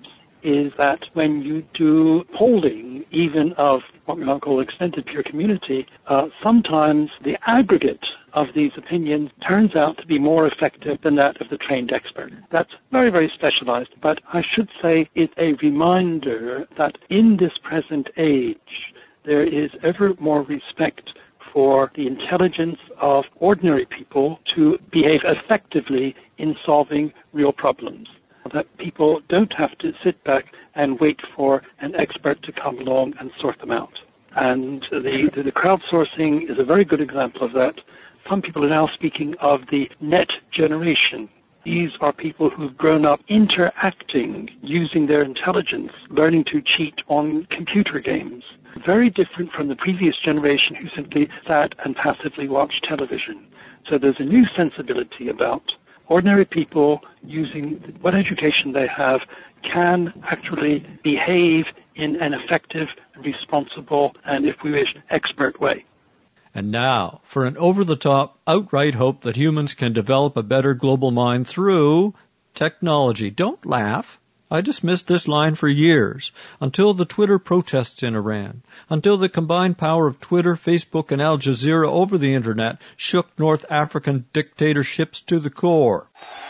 is that when you do polling, even of what we might call extended peer community, sometimes the aggregate of these opinions turns out to be more effective than that of the trained expert. That's very, very specialized, but I should say it's a reminder that in this present age, there is ever more respect for the intelligence of ordinary people to behave effectively in solving real problems. That people don't have to sit back and wait for an expert to come along and sort them out. And the crowdsourcing is a very good example of that. Some people are now speaking of the net generation. These are people who've grown up interacting, using their intelligence, learning to cheat on computer games. Very different from the previous generation who simply sat and passively watched television. So there's a new sensibility about ordinary people using what education they have can actually behave in an effective, responsible, and, if we wish, expert way. And now, for an over-the-top, outright hope that humans can develop a better global mind through technology. Don't laugh. I dismissed this line for years, until the Twitter protests in Iran, until the combined power of Twitter, Facebook, and Al Jazeera over the Internet shook North African dictatorships to the core.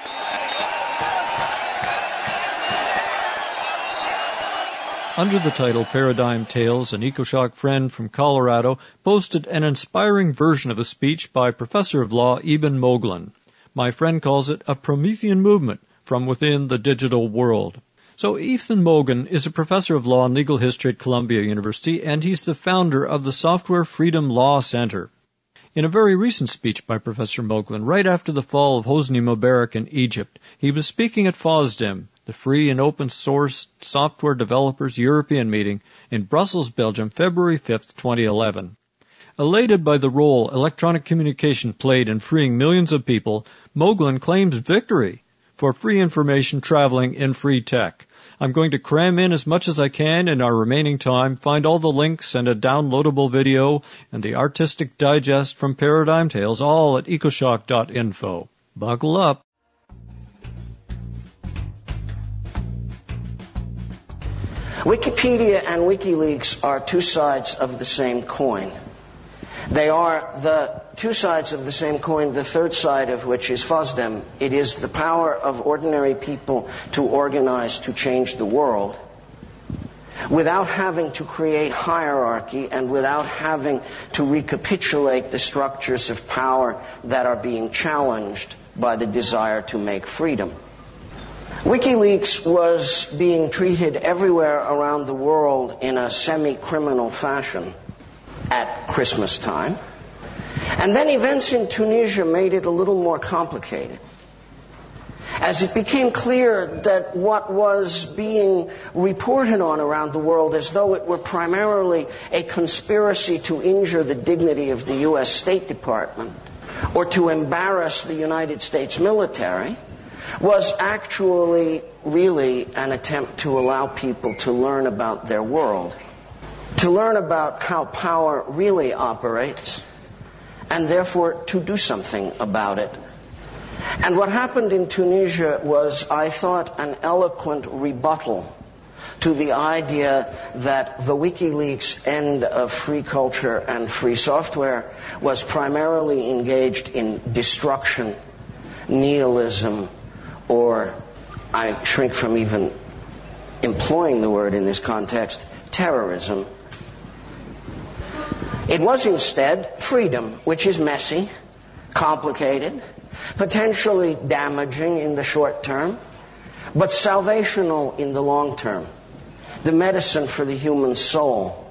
Under the title Paradigm Tales, an EcoShock friend from Colorado posted an inspiring version of a speech by Professor of Law Eben Moglen. My friend calls it a Promethean movement from within the digital world. So Ethan Moglen is a professor of law and legal history at Columbia University, and he's the founder of the Software Freedom Law Center. In a very recent speech by Professor Moglen, right after the fall of Hosni Mubarak in Egypt, he was speaking at FOSDEM, the Free and Open Source Software Developers European meeting in Brussels, Belgium, February 5, 2011. Elated by the role electronic communication played in freeing millions of people, Moglen claims victory for free information traveling in free tech. I'm going to cram in as much as I can in our remaining time, find all the links and a downloadable video and the artistic digest from Paradigm Tales, all at ecoshock.info. Buckle up. Wikipedia and WikiLeaks are two sides of the same coin. They are the two sides of the same coin, the third side of which is FOSDEM. It is the power of ordinary people to organize to change the world without having to create hierarchy and without having to recapitulate the structures of power that are being challenged by the desire to make freedom. WikiLeaks was being treated everywhere around the world in a semi-criminal fashion at Christmas time. And then events in Tunisia made it a little more complicated, as it became clear that what was being reported on around the world as though it were primarily a conspiracy to injure the dignity of the U.S. State Department or to embarrass the United States military was actually really an attempt to allow people to learn about their world, to learn about how power really operates, and therefore to do something about it. And what happened in Tunisia was, I thought, an eloquent rebuttal to the idea that the WikiLeaks end of free culture and free software was primarily engaged in destruction, nihilism, or, I shrink from even employing the word in this context, terrorism. It was instead freedom, which is messy, complicated, potentially damaging in the short term, but salvational in the long term. The medicine for the human soul.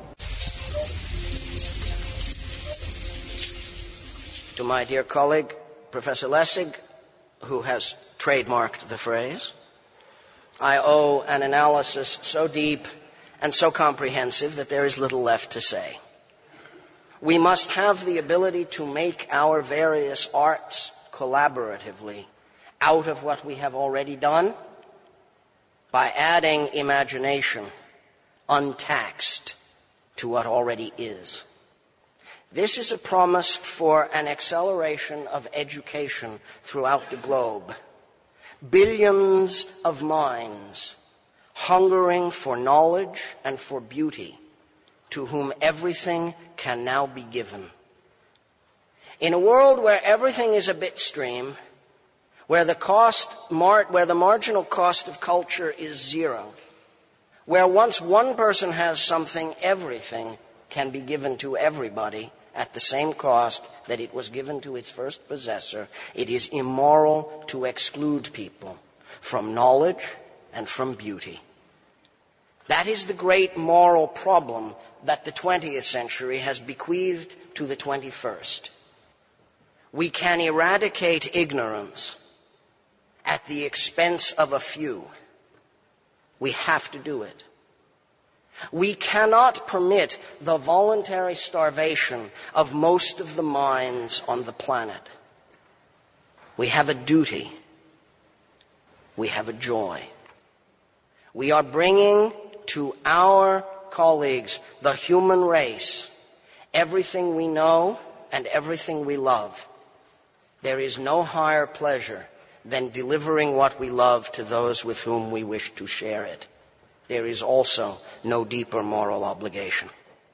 To my dear colleague, Professor Lessig, who has trademarked the phrase, I owe an analysis so deep and so comprehensive that there is little left to say. We must have the ability to make our various arts collaboratively out of what we have already done by adding imagination untaxed to what already is. This is a promise for an acceleration of education throughout the globe. Billions of minds hungering for knowledge and for beauty, to whom everything can now be given. In a world where everything is a bitstream, where the marginal cost of culture is zero, where once one person has something, everything can be given to everybody at the same cost that it was given to its first possessor, it is immoral to exclude people from knowledge and from beauty. That is the great moral problem that the 20th century has bequeathed to the 21st. We can eradicate ignorance at the expense of a few. We have to do it. We cannot permit the voluntary starvation of most of the minds on the planet. We have a duty. We have a joy. We are bringing to our colleagues, the human race, everything we know and everything we love. There is no higher pleasure than delivering what we love to those with whom we wish to share it. There is also no deeper moral obligation.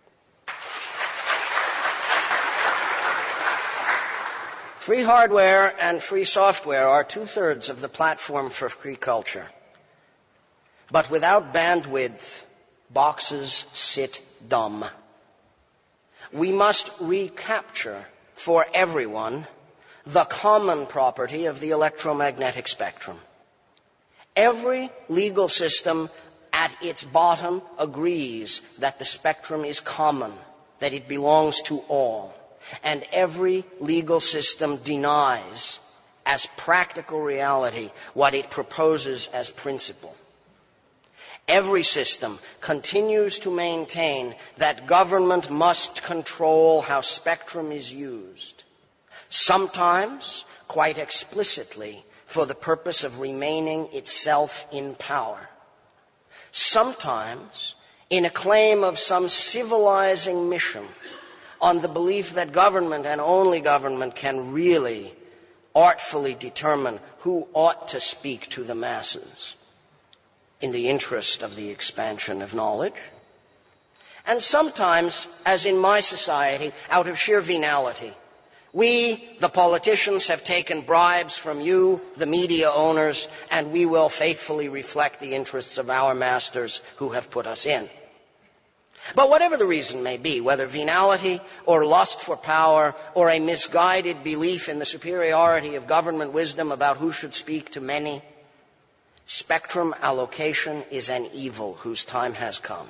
Free hardware and free software are 2/3 of the platform for free culture. But without bandwidth, boxes sit dumb. We must recapture for everyone the common property of the electromagnetic spectrum. Every legal system at its bottom agrees that the spectrum is common, that it belongs to all. And every legal system denies as practical reality what it proposes as principle. Every system continues to maintain that government must control how spectrum is used, sometimes quite explicitly for the purpose of remaining itself in power, sometimes in a claim of some civilizing mission on the belief that government and only government can really artfully determine who ought to speak to the masses in the interest of the expansion of knowledge. And sometimes, as in my society, out of sheer venality. We, the politicians, have taken bribes from you, the media owners, and we will faithfully reflect the interests of our masters who have put us in. But whatever the reason may be, whether venality or lust for power or a misguided belief in the superiority of government wisdom about who should speak to many, spectrum allocation is an evil whose time has come.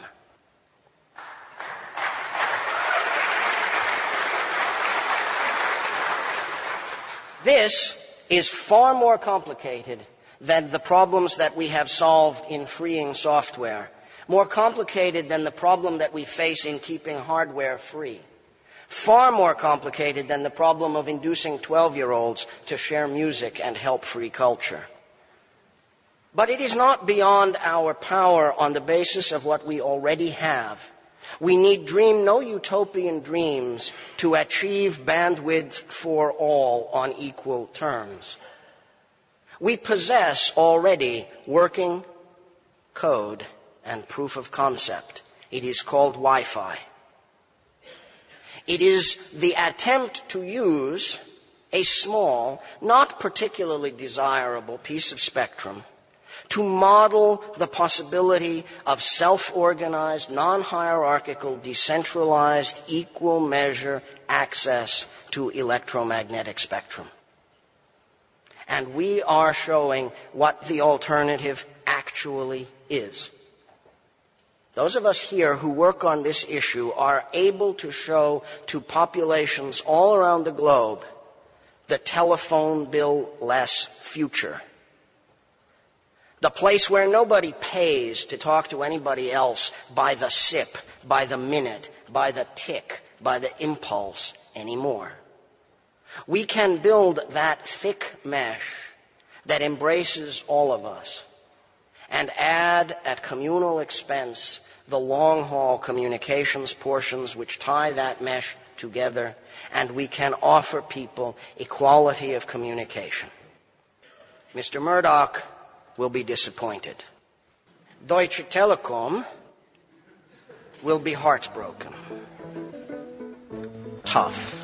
This is far more complicated than the problems that we have solved in freeing software, more complicated than the problem that we face in keeping hardware free, far more complicated than the problem of inducing 12-year-olds to share music and help free culture. But it is not beyond our power on the basis of what we already have. We need dream no utopian dreams to achieve bandwidth for all on equal terms. We possess already working code and proof of concept. It is called Wi-Fi. It is the attempt to use a small, not particularly desirable piece of spectrum to model the possibility of self-organized, non-hierarchical, decentralized, equal measure access to electromagnetic spectrum. And we are showing what the alternative actually is. Those of us here who work on this issue are able to show to populations all around the globe the telephone bill-less future. The place where nobody pays to talk to anybody else by the sip, by the minute, by the tick, by the impulse anymore. We can build that thick mesh that embraces all of us and add at communal expense the long-haul communications portions which tie that mesh together, and we can offer people equality of communication. Mr. Murdoch will be disappointed. Deutsche Telekom will be heartbroken. Tough.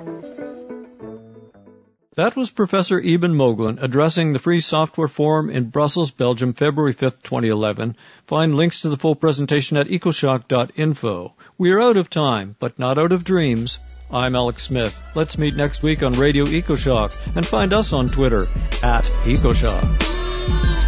That was Professor Eben Moglen addressing the Free Software Forum in Brussels, Belgium, February 5th, 2011. Find links to the full presentation at ecoshock.info. We are out of time, but not out of dreams. I'm Alex Smith. Let's meet next week on Radio EcoShock and find us on Twitter @EcoShock.